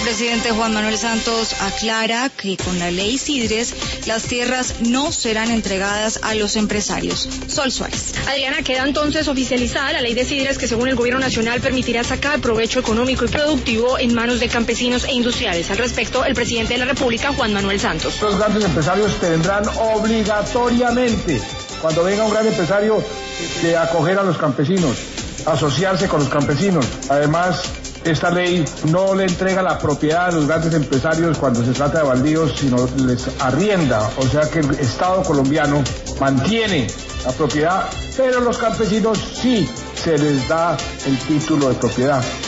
presidente Juan Manuel Santos aclara que con la ley Sidres las tierras no serán entregadas a los empresarios. Sol Suárez. Adriana, queda entonces oficializada la ley de Sidres que según el gobierno nacional permitirá sacar provecho económico y productivo en manos de campesinos e industriales. Al respecto, el presidente de la República, Juan Manuel Santos. Los grandes empresarios tendrán obligatoriamente, cuando venga un gran empresario, de acoger a los campesinos, asociarse con los campesinos. Además, esta ley no le entrega la propiedad a los grandes empresarios cuando se trata de baldíos, sino les arrienda, o sea que el Estado colombiano mantiene la propiedad, pero los campesinos sí se les da el título de propiedad.